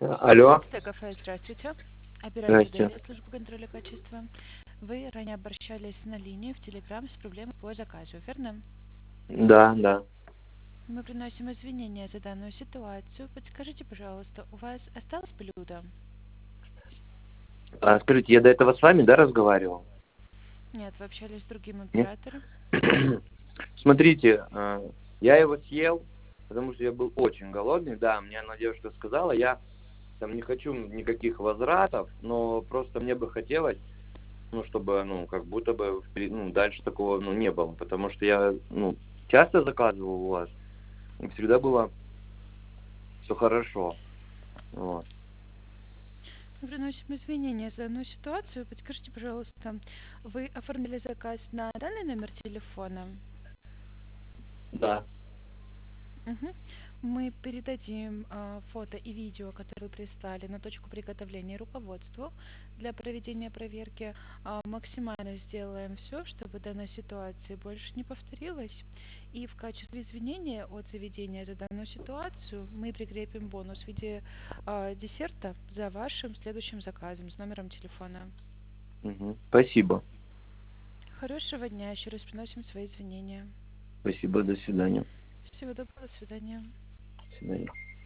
Алло, Кафе, здравствуйте. Оператор здрасте. доверия службы контроля качества. Вы ранее обращались на линию в Телеграм с проблемой по заказу, верно? Да, да. Мы приносим извинения за данную ситуацию. Подскажите, пожалуйста, у вас осталось блюдо? Скажите, я до этого с вами, да, разговаривал? Нет, вы общались с другим Нет? оператором. Смотрите, я его съел, потому что я был очень голодный. Да, мне одна девушка сказала, я там не хочу никаких возвратов, но просто мне бы хотелось, ну, чтобы, ну, как будто бы, дальше такого, ну, не было. Потому что я, ну, часто заказывал у вас, и всегда было все хорошо. Вот. Мы приносим извинения за данную ситуацию. Подскажите, пожалуйста, вы оформили заказ на данный номер телефона? Да. Мгм. Мы передадим фото и видео, которые вы прислали, на точку приготовления руководству для проведения проверки. Максимально сделаем все, чтобы данная ситуация больше не повторилась. И в качестве извинения от заведения за данную ситуацию мы прикрепим бонус в виде десерта за вашим следующим заказом с номером телефона. Спасибо. Хорошего дня. Еще раз приносим свои извинения. Спасибо, до свидания. Всего доброго. До свидания. До свидания.